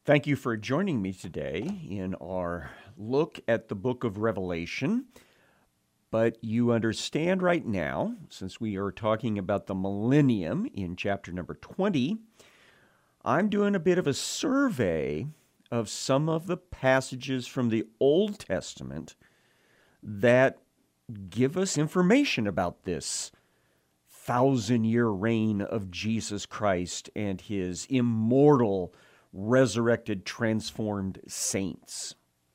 Thank you for joining me today in our look at the book of Revelation. But you understand right now, since we are talking about the millennium in chapter number 20, I'm doing a bit of a survey of some of the passages from the Old Testament that give us information about this 1,000-year reign of Jesus Christ and his immortal, resurrected, transformed saints.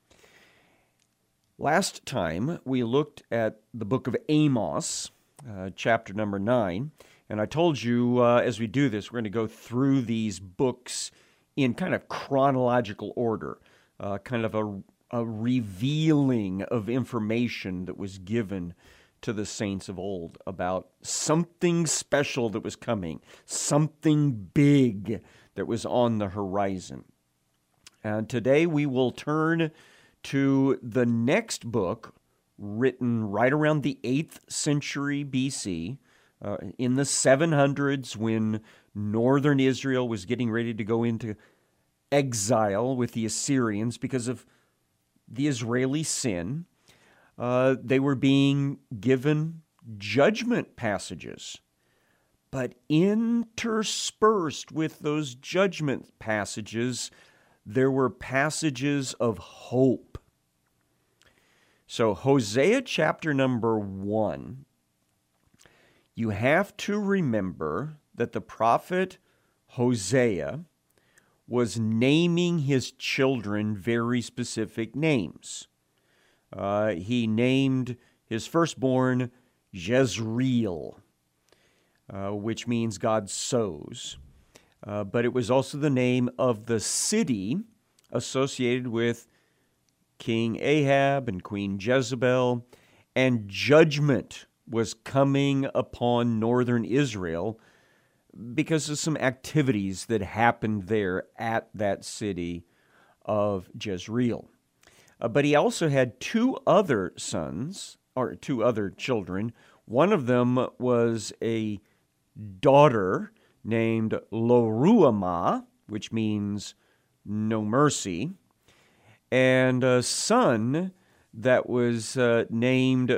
Last time, we looked at the book of Amos, chapter number 9, and I told you as we do this, we're going to go through these books in kind of chronological order, kind of a revealing of information that was given to the saints of old about something special that was coming, something big that was on the horizon. And today we will turn to the next book, written right around the 8th century BC, in the 700s, when northern Israel was getting ready to go into exile with the Assyrians because of the Israeli sin. They were being given judgment passages. But interspersed with those judgment passages, there were passages of hope. So Hosea chapter number 1, you have to remember that the prophet Hosea was naming his children very specific names. He named his firstborn Jezreel, which means God sows. But it was also the name of the city associated with King Ahab and Queen Jezebel, and judgment was coming upon northern Israel because of some activities that happened there at that city of Jezreel. But he also had two other children. One of them was a daughter named Lo-ruhamah, which means no mercy, and a son that was named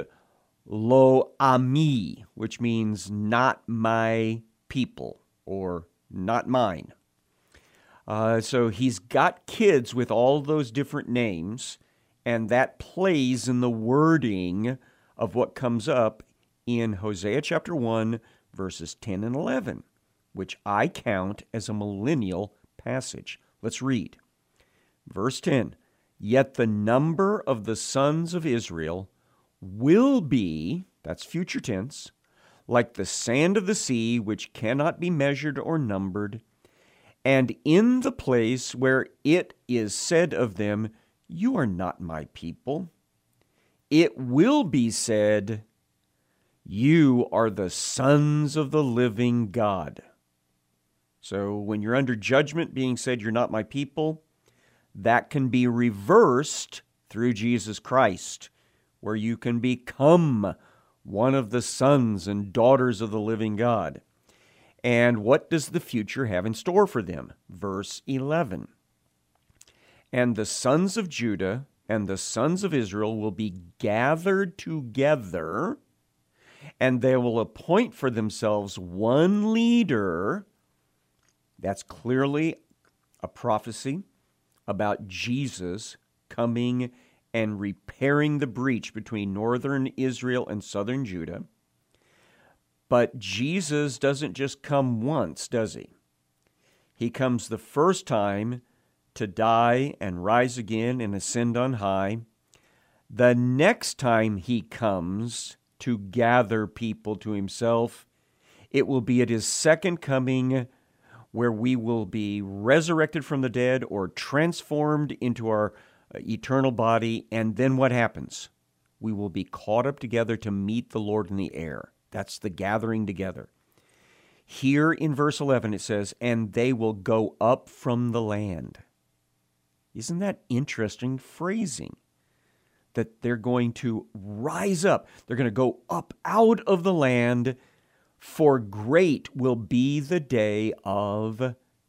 Lo-ami, which means not my people or not mine. So he's got kids with all those different names, and that plays in the wording of what comes up in Hosea chapter 1, verses 10 and 11, which I count as a millennial passage. Let's read. Verse 10, "Yet the number of the sons of Israel will be," that's future tense, "like the sand of the sea, which cannot be measured or numbered. And in the place where it is said of them, 'You are not my people,' it will be said, 'You are the sons of the living God.'" So when you're under judgment being said, "You're not my people," that can be reversed through Jesus Christ, where you can become one of the sons and daughters of the living God. And what does the future have in store for them? Verse 11. "And the sons of Judah and the sons of Israel will be gathered together, and they will appoint for themselves one leader." That's clearly a prophecy about Jesus coming and repairing the breach between northern Israel and southern Judah. But Jesus doesn't just come once, does he? He comes the first time to die and rise again and ascend on high. The next time he comes to gather people to himself, it will be at his second coming, where we will be resurrected from the dead or transformed into our eternal body. And then what happens? We will be caught up together to meet the Lord in the air. That's the gathering together. Here in verse 11 it says, "And they will go up from the land." Isn't that interesting phrasing? That they're going to rise up. They're going to go up out of the land, for great will be the day of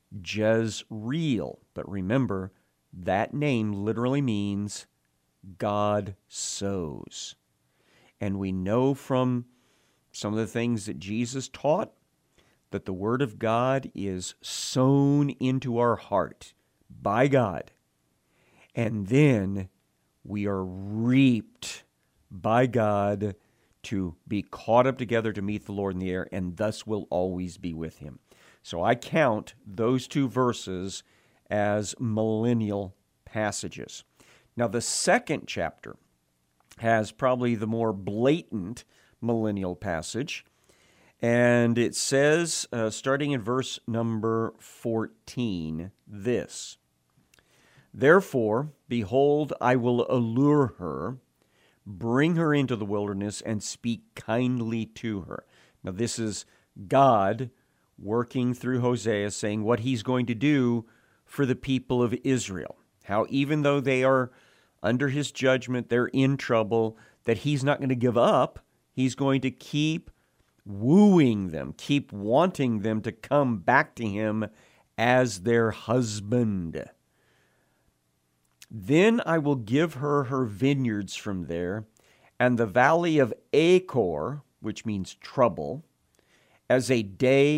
Jezreel. But remember, that name literally means God sows. And we know from some of the things that Jesus taught that the Word of God is sown into our heart by God. And then we are reaped by God to be caught up together to meet the Lord in the air, and thus will always be with Him. So I count those two verses as millennial passages. Now, the second chapter has probably the more blatant millennial passage, and it says, starting in verse number 14, this: "Therefore, behold, I will allure her, bring her into the wilderness, and speak kindly to her." Now, this is God working through Hosea, saying what He's going to do for the people of Israel. How even though they are under His judgment, they're in trouble, that He's not going to give up. He's going to keep wooing them, keep wanting them to come back to Him as their husband. "Then I will give her her vineyards from there, and the valley of Achor," which means trouble, "as a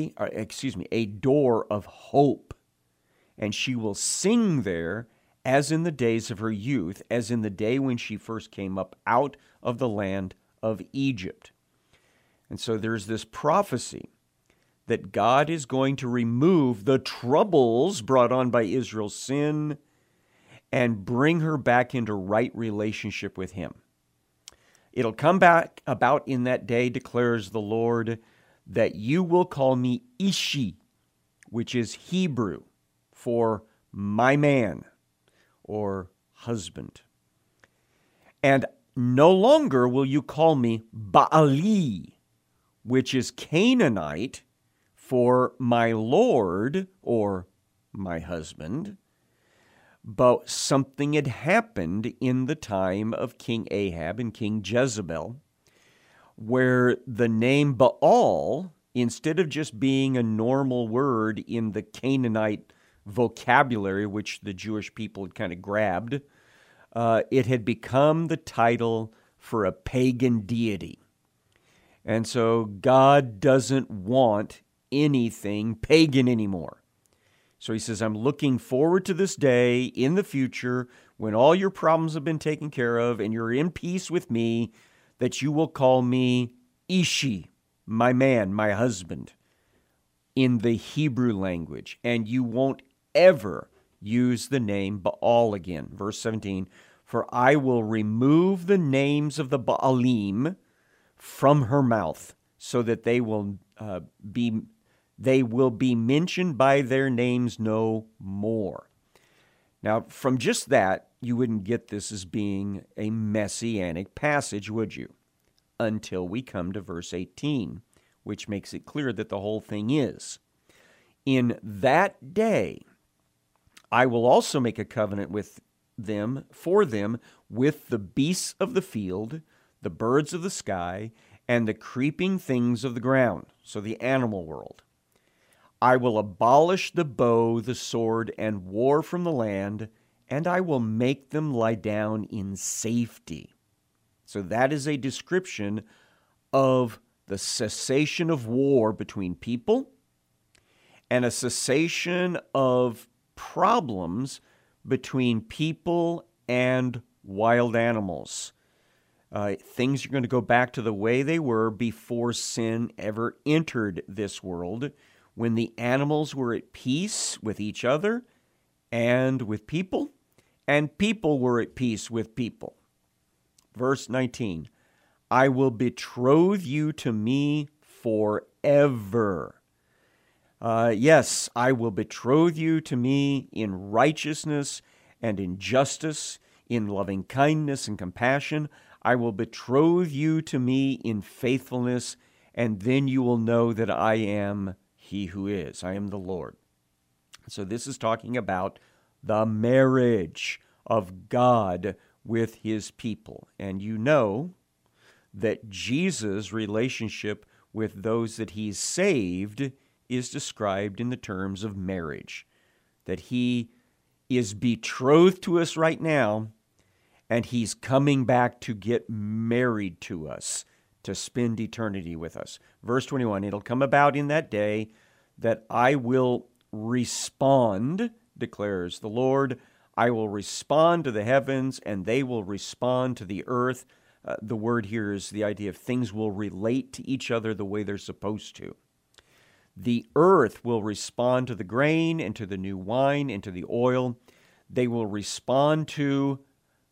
door of hope. And she will sing there as in the days of her youth, as in the day when she first came up out of the land of Egypt." And so there's this prophecy that God is going to remove the troubles brought on by Israel's sin and bring her back into right relationship with Him. "It'll come back about in that day, declares the Lord, that you will call me Ishi," which is Hebrew for my man or husband. "And no longer will you call me Baali," which is Canaanite for my Lord or my husband. But something had happened in the time of King Ahab and King Jezebel, where the name Baal, instead of just being a normal word in the Canaanite vocabulary, which the Jewish people had kind of grabbed, it had become the title for a pagan deity. And so God doesn't want anything pagan anymore. So He says, I'm looking forward to this day in the future when all your problems have been taken care of and you're in peace with me, that you will call me Ishi, my man, my husband, in the Hebrew language. And you won't ever use the name Baal again. Verse 17, "For I will remove the names of the Baalim from her mouth, so that they will be mentioned by their names no more." Now, from just that, you wouldn't get this as being a messianic passage, would you? Until we come to verse 18, which makes it clear that the whole thing is, "In that day, I will also make a covenant with them, for them, with the beasts of the field, the birds of the sky, and the creeping things of the ground," so the animal world. "I will abolish the bow, the sword, and war from the land, and I will make them lie down in safety." So that is a description of the cessation of war between people and a cessation of problems between people and wild animals. Things are going to go back to the way they were before sin ever entered this world, when the animals were at peace with each other and with people, and people were at peace with people. Verse 19, "I will betroth you to me forever." Yes, I will betroth you to me in righteousness and in justice, in loving kindness and compassion. I will betroth you to me in faithfulness, and then you will know that I am He who is. I am the Lord. So this is talking about the marriage of God with His people. And you know that Jesus' relationship with those that He's saved is described in the terms of marriage, that he is betrothed to us right now, and he's coming back to get married to us, to spend eternity with us. Verse 21, it'll come about in that day that I will respond, declares the Lord. I will respond to the heavens, and they will respond to the earth. The word here is the idea of things will relate to each other the way they're supposed to. The earth will respond to the grain and to the new wine and to the oil. They will respond to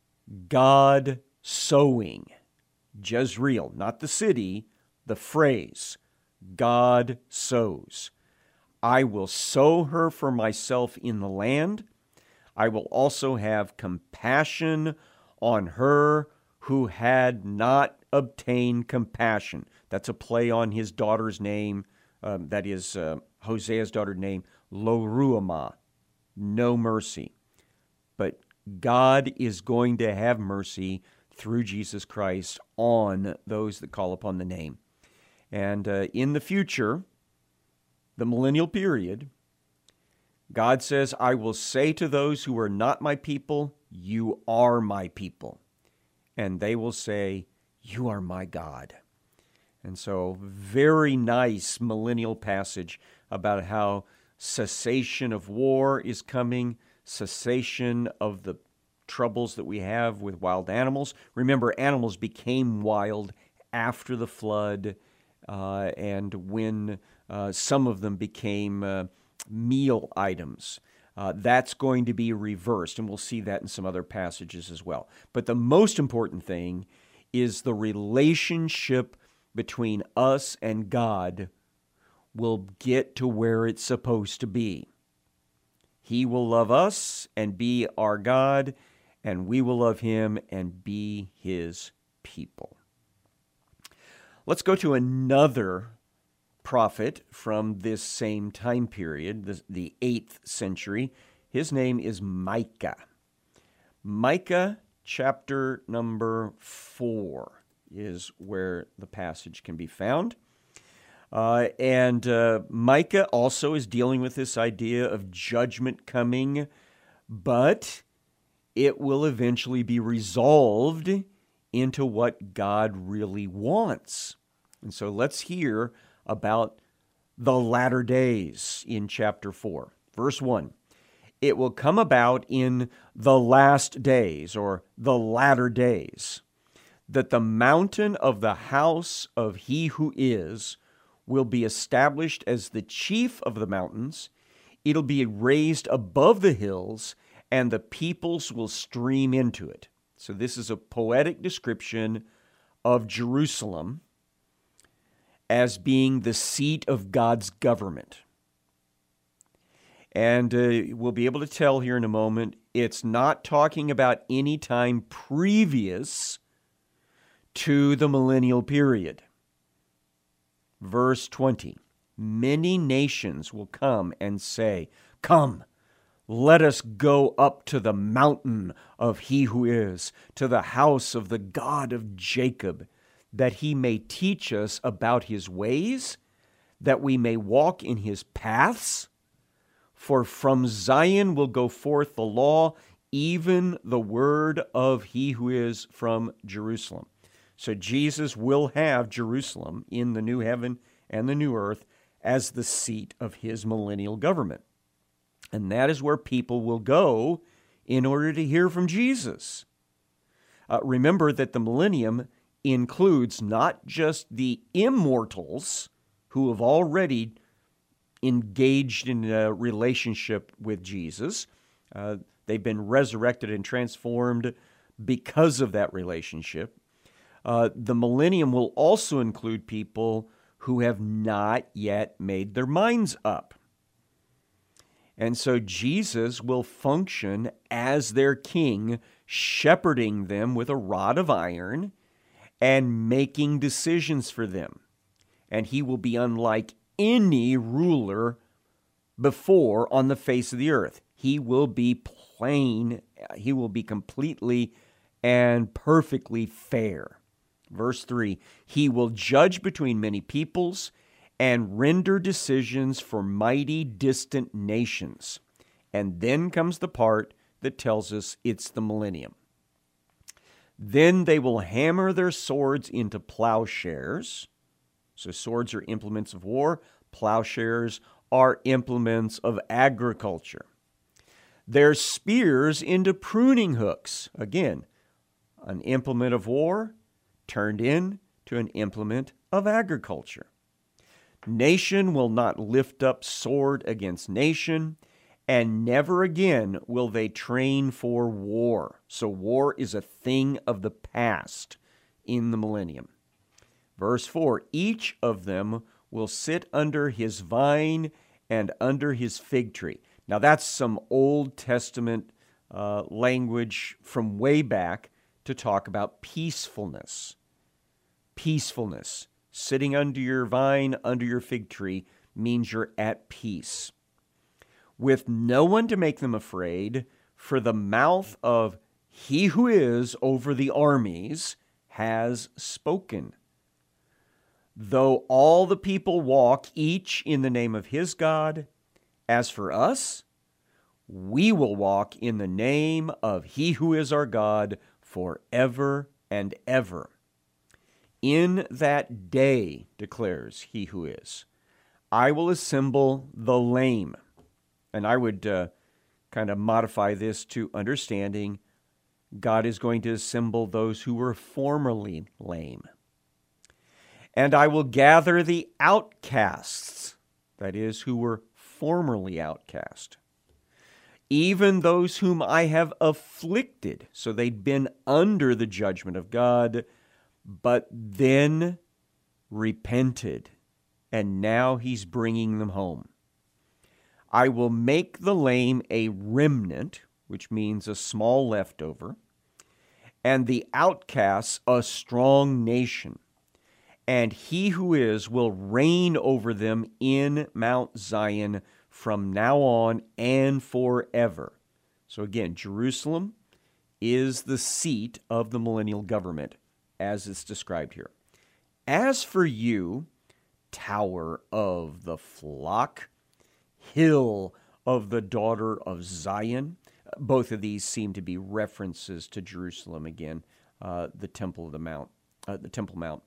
God sowing. Jezreel, not the city, the phrase, God sows. I will sow her for myself in the land. I will also have compassion on her who had not obtained compassion. That's a play on his daughter's name. That is Hosea's daughter's name, Lo Ruhamah, no mercy. But God is going to have mercy through Jesus Christ on those that call upon the name. And in the future, the millennial period, God says, I will say to those who are not my people, you are my people. And they will say, you are my God. And so, very nice millennial passage about how cessation of war is coming, cessation of the troubles that we have with wild animals. Remember, animals became wild after the flood, and when some of them became meal items. That's going to be reversed, and we'll see that in some other passages as well. But the most important thing is the relationship between us and God will get to where it's supposed to be. He will love us and be our God, and we will love him and be his people. Let's go to another prophet from this same time period, the 8th century. His name is Micah. Micah chapter number 4 is where the passage can be found. And Micah also is dealing with this idea of judgment coming, but it will eventually be resolved into what God really wants. And so let's hear about the latter days in chapter 4. Verse 1, it will come about in the last days, or the latter days, that the mountain of the house of he who is will be established as the chief of the mountains. It'll be raised above the hills, and the peoples will stream into it. So this is a poetic description of Jerusalem as being the seat of God's government. And we'll be able to tell here in a moment, it's not talking about any time previous to the millennial period. Verse 20, many nations will come and say, come, let us go up to the mountain of he who is, to the house of the God of Jacob, that he may teach us about his ways, that we may walk in his paths. For from Zion will go forth the law, even the word of he who is from Jerusalem. So Jesus will have Jerusalem in the new heaven and the new earth as the seat of his millennial government. And that is where people will go in order to hear from Jesus. Remember that the millennium includes not just the immortals who have already engaged in a relationship with Jesus. They've been resurrected and transformed because of that relationship. The millennium will also include people who have not yet made their minds up. And so Jesus will function as their king, shepherding them with a rod of iron and making decisions for them. And he will be unlike any ruler before on the face of the earth. He will be plain, he will be completely and perfectly fair. Verse 3, he will judge between many peoples and render decisions for mighty distant nations. And then comes the part that tells us it's the millennium. Then they will hammer their swords into plowshares. So swords are implements of war. Plowshares are implements of agriculture. Their spears into pruning hooks. Again, an implement of war turned into an implement of agriculture. Nation will not lift up sword against nation, and never again will they train for war. So war is a thing of the past in the millennium. Verse 4, each of them will sit under his vine and under his fig tree. Now that's some Old Testament language from way back to talk about peacefulness. Peacefulness. Sitting under your vine, under your fig tree, means you're at peace. With no one to make them afraid, for the mouth of he who is over the armies has spoken. Though all the people walk each in the name of his God, as for us, we will walk in the name of he who is our God forever and ever. In that day, declares he who is, I will assemble the lame. And I would kind of modify this to understanding God is going to assemble those who were formerly lame. And I will gather the outcasts, that is, who were formerly outcast, even those whom I have afflicted. So they'd been under the judgment of God, but then repented, and now he's bringing them home. I will make the lame a remnant, which means a small leftover, and the outcasts a strong nation. And he who is will reign over them in Mount Zion from now on and forever. So again, Jerusalem is the seat of the millennial government, as it's described here. As for you, tower of the flock, hill of the daughter of Zion. Both of these seem to be references to Jerusalem again, the Temple of the Mount, the Temple Mount.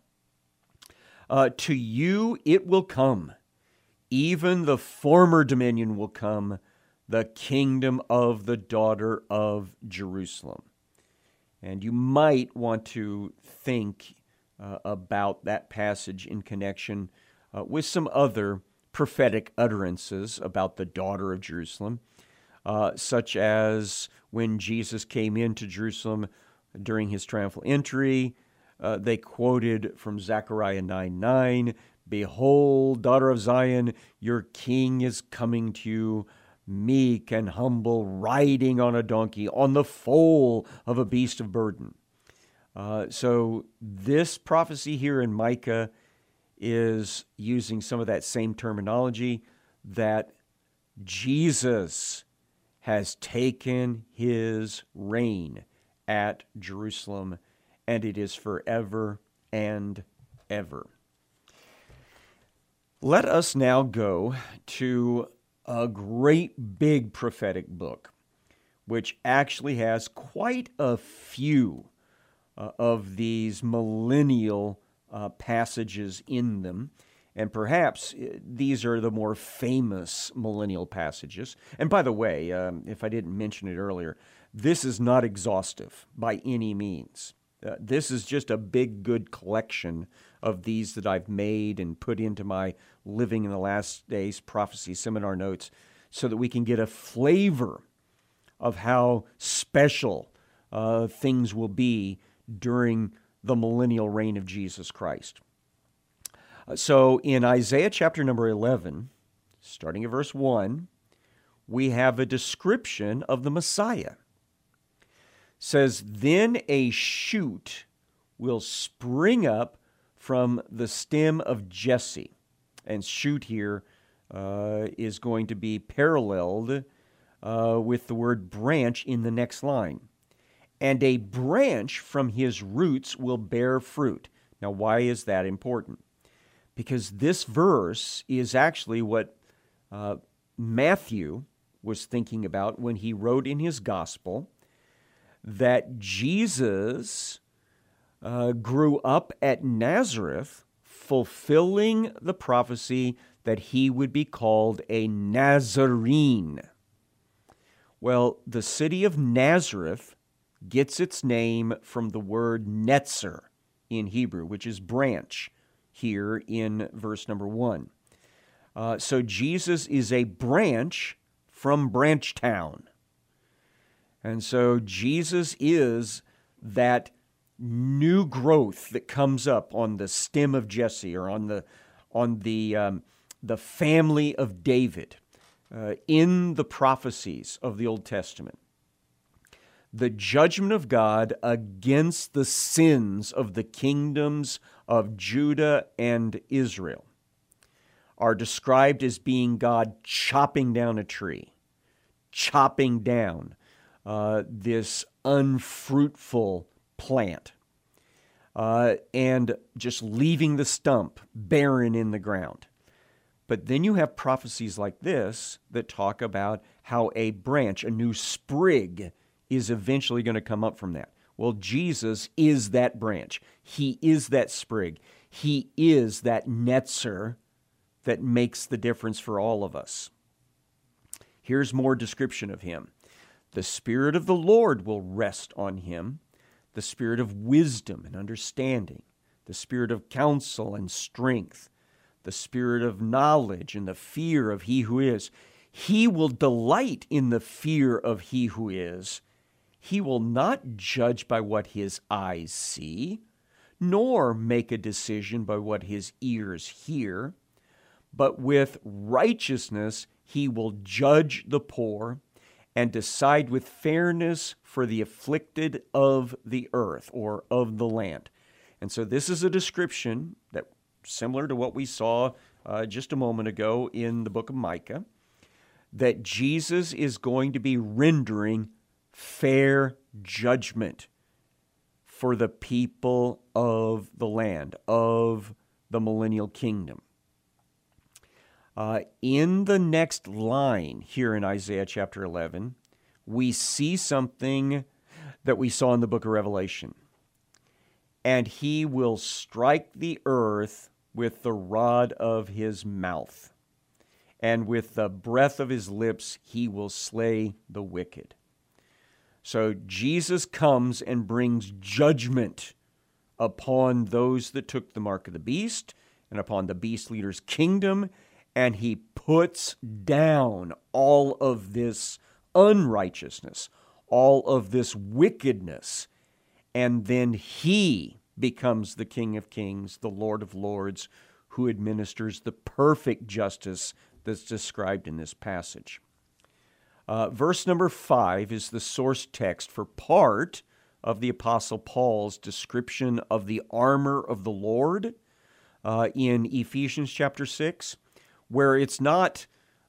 To you it will come, even the former dominion will come, the kingdom of the daughter of Jerusalem. And you might want to think about that passage in connection with some other prophetic utterances about the daughter of Jerusalem, such as when Jesus came into Jerusalem during his triumphal entry. They quoted from Zechariah 9:9, Behold, daughter of Zion, your king is coming to you, meek and humble, riding on a donkey, on the foal of a beast of burden. So this prophecy here in Micah is using some of that same terminology, that Jesus has taken his reign at Jerusalem, and it is forever and ever. Let us now go to a great big prophetic book, which actually has quite a few of these millennial passages in them. And perhaps these are the more famous millennial passages. And by the way, if I didn't mention it earlier, this is not exhaustive by any means. This is just a big, good collection of these that I've made and put into my Living in the Last Days Prophecy Seminar notes so that we can get a flavor of how special things will be during the millennial reign of Jesus Christ. So in Isaiah chapter number 11, starting at verse 1, we have a description of the Messiah. It says, Then a shoot will spring up from the stem of Jesse. And shoot here is going to be paralleled with the word branch in the next line. And a branch from his roots will bear fruit. Now, why is that important? because this verse is actually what Matthew was thinking about when he wrote in his gospel that Jesus grew up at Nazareth, fulfilling the prophecy that he would be called a Nazarene. Well, the city of Nazareth gets its name from the word netzer in Hebrew, which is branch, here in verse number 1. So Jesus is a branch from Branchtown. And so Jesus is that new growth that comes up on the stem of Jesse, or on the family of David in the prophecies of the Old Testament. The judgment of God against the sins of the kingdoms of Judah and Israel are described as being God chopping down a tree, chopping down this unfruitful plant, and just leaving the stump barren in the ground. But then you have prophecies like this that talk about how a branch, a new sprig, is eventually going to come up from that. Well, Jesus is that branch. He is that sprig. He is that netzer that makes the difference for all of us. Here's more description of him. The Spirit of the Lord will rest on him, the Spirit of wisdom and understanding, the Spirit of counsel and strength, the Spirit of knowledge and the fear of He who is. He will delight in the fear of He who is. He will not judge by what his eyes see, nor make a decision by what his ears hear, but with righteousness he will judge the poor and decide with fairness for the afflicted of the earth, or of the land. And so this is a description that similar to what we saw just a moment ago in the book of Micah, that Jesus is going to be rendering fair judgment for the people of the land, of the millennial kingdom. In the next line here in Isaiah chapter 11, we see something that we saw in the book of Revelation. And he will strike the earth with the rod of his mouth, and with the breath of his lips he will slay the wicked. So Jesus comes and brings judgment upon those that took the mark of the beast and upon the beast leader's kingdom, and he puts down all of this unrighteousness, all of this wickedness, and then he becomes the King of Kings, the Lord of Lords, who administers the perfect justice that's described in this passage. Verse number 5 is the source text for part of the Apostle Paul's description of the armor of the Lord in Ephesians chapter 6, where it's not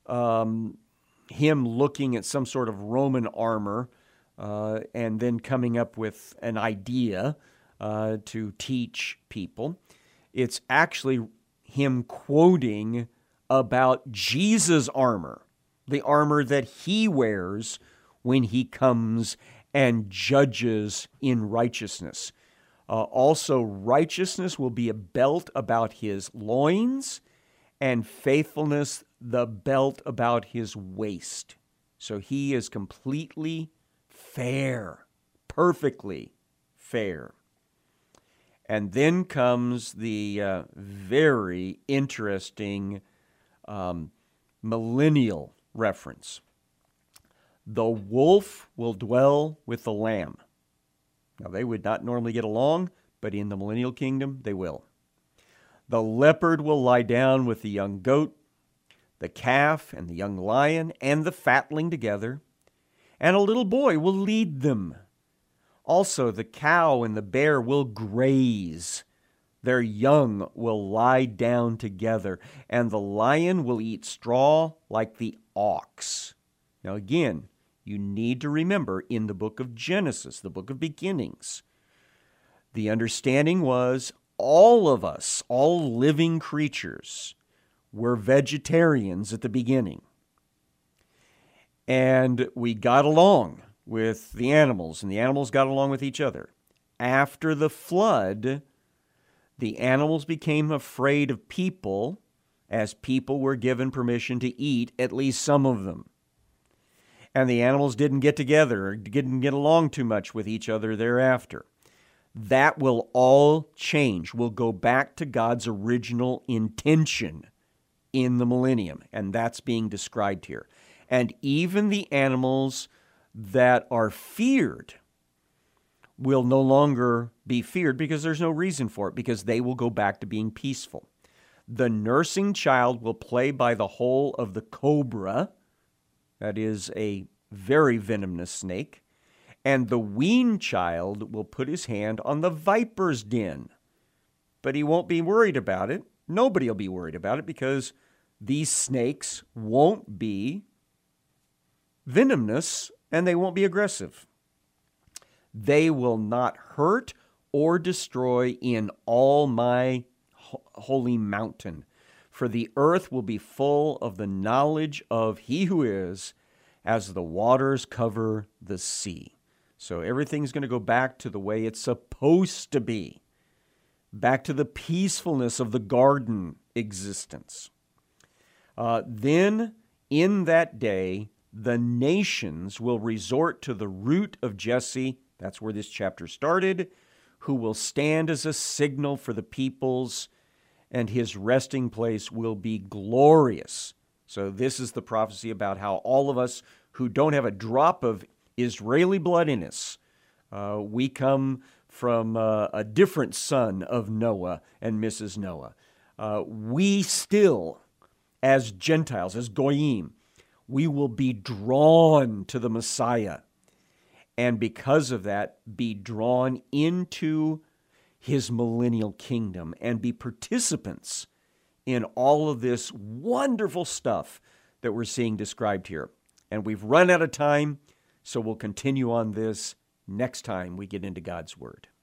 him looking at some sort of Roman armor and then coming up with an idea to teach people. It's actually him quoting about Jesus' armor, the armor that he wears when he comes and judges in righteousness. Also, righteousness will be a belt about his loins, and faithfulness the belt about his waist. So he is completely fair, perfectly fair. And then comes the very interesting millennial reference. The wolf will dwell with the lamb. Now, they would not normally get along, but in the millennial kingdom, they will. The leopard will lie down with the young goat, the calf and the young lion and the fatling together, and a little boy will lead them. Also, the cow and the bear will graze. Their young will lie down together, and the lion will eat straw like the ox. Now again, you need to remember in the book of Genesis, the book of beginnings, the understanding was all of us, all living creatures, were vegetarians at the beginning. And we got along with the animals, and the animals got along with each other. After the flood, the animals became afraid of people, as people were given permission to eat at least some of them. And the animals didn't get together, or didn't get along too much with each other thereafter. That will all change. We'll go back to God's original intention in the millennium, and that's being described here. And even the animals that are feared will no longer be feared because there's no reason for it, because they will go back to being peaceful. The nursing child will play by the hole of the cobra, that is a very venomous snake, and the weaned child will put his hand on the viper's den. But he won't be worried about it. Nobody will be worried about it because these snakes won't be venomous and they won't be aggressive. They will not hurt or destroy in all my holy mountain, for the earth will be full of the knowledge of He who is, as the waters cover the sea. So everything's going to go back to the way it's supposed to be, back to the peacefulness of the garden existence. Then in that day, the nations will resort to the root of Jesse. That's where this chapter started, who will stand as a signal for the peoples, and his resting place will be glorious. So this is the prophecy about how all of us who don't have a drop of Israeli blood in us, we come from a different son of Noah and Mrs. Noah. We still, as Gentiles, as Goyim, we will be drawn to the Messiah. And because of that, be drawn into his millennial kingdom and be participants in all of this wonderful stuff that we're seeing described here. And we've run out of time, so we'll continue on this next time we get into God's Word.